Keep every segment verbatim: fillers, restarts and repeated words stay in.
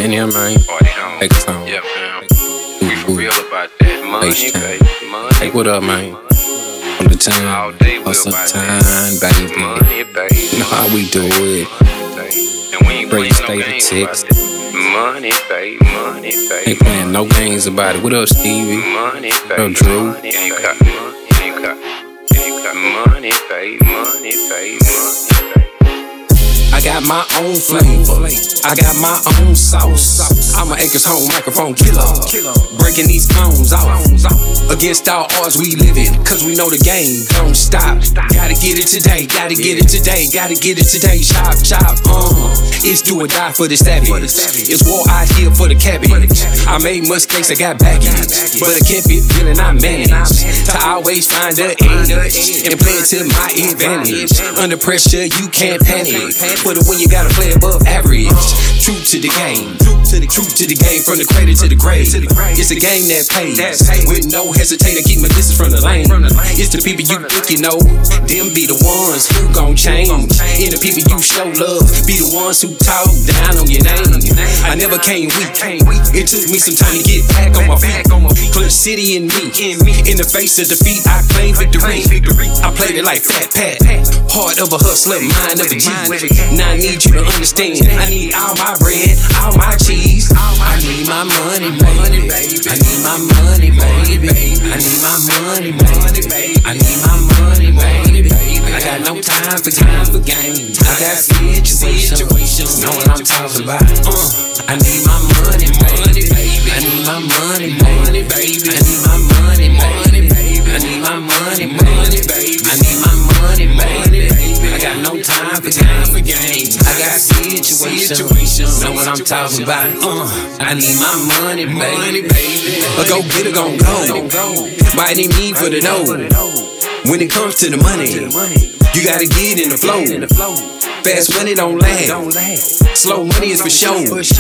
In here, man. Take time. Yeah, man. We for real about that money, baby. Money. Hey, what up, man? From the time, All day we hustle about time, baby. Money, baby. You know how we do it. And we ain't Great playing no state of games Texas. about it. Money, baby. Money, baby. Ain't playing no games about it. What up, Stevie? Money, What baby. up, Drew? Money, and you got money, and you got, and you got money, baby. Money, baby. Money, baby. I got my own flavor. I got my own sauce. I'm an Acres home microphone killer. Breaking these phones off. Against all odds we living, cause we know the game don't stop. Gotta get it today, gotta get it today, gotta get it today. Chop, chop, uh. It's do or die for the savage. It's war out here for the cabbage. I made mistakes, I got baggage, but I kept it feeling I managed to always find the edge and play it to my advantage. Under pressure, you can't panic. But when you gotta play above average, true to the game, true to the game, from the cradle to the grave. It's a game that pays with no hesitate. I keep my distance from the lane. It's the people you think you know, them be the ones who gon' change. And the people you show love be the ones who talk down on your name. I never came weak. It took me some time to get back on my feet. Clutch City in me, in the face of defeat, I claim victory. I played it like Fat Pat, heart of a hustler, mind of a G. Now I need you to understand, I need all my bread, all my cheese. I need my money, money, baby. I need my money, baby. I need my money, money, baby. I need my money, money, baby. I got no time for time for games. I got situations, know what I'm talking about. Uh, I need my money, money, baby. I need my money, money, baby. I need my money, money, baby. I need my money, money, baby. I need my money, money, baby. I got no time for time for games. I got situations, know what I'm talking about. Uh, I need my money, money, baby. A go getter gon' go, by any means for the dough. When it comes to the money, you gotta get in the flow. Fast money don't last, slow money is for show.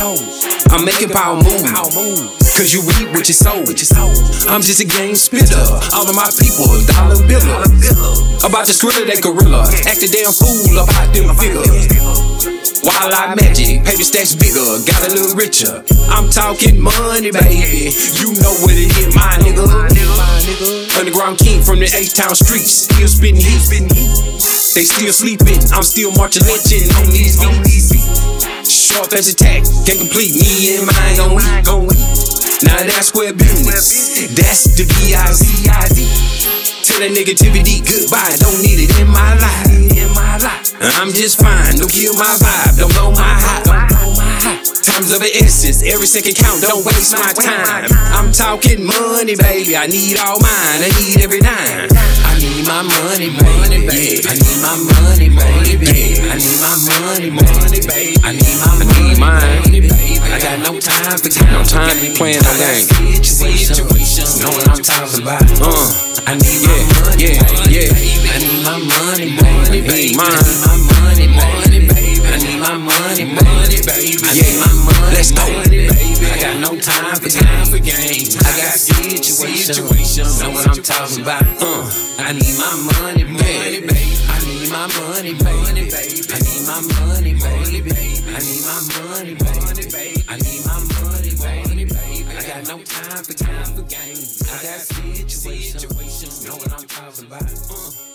I'm making power move, cause you reap what you sow. I'm just a game spitter, all of my people dollar biller. About the skrilla, they gorilla, act a damn fool about them figures. While I magic, paper stacks bigger, got a little richer. I'm talking money, baby, you know what it is, my nigga. Underground king from the H-Town streets, still spitting heat. They still sleeping, I'm still marching lynching on these beats. Sharp as attack, can't complete me and mine on week, on week. Now that's square business, that's the B I Z I D. Tell that negativity goodbye, don't need it in my life. I'm just fine, don't kill my vibe, don't blow my high. Times of the essence, every second count, don't waste my time. I'm talking money, baby, I need all mine, I need every dime. I need my money, money, baby. I need my money, money, baby. I need my money, money, baby. I need my money, money, baby. I got no time for time, no time to be playing no games. Situations, know what I'm talking about. Uh, I need my money, yeah, yeah. I need my money, money, baby. I need my money, money, baby. I need my money, money, baby. I need my money, let's go, baby. I got no time for time for games. I got situations, know what I'm talking about. Uh, I need my money, money, baby. I need my money, money, baby. I need my money, money, baby. I need my money, money, baby. I need my money, money, baby. I got no time for time for games. I got situations, know what I'm talking about. Uh.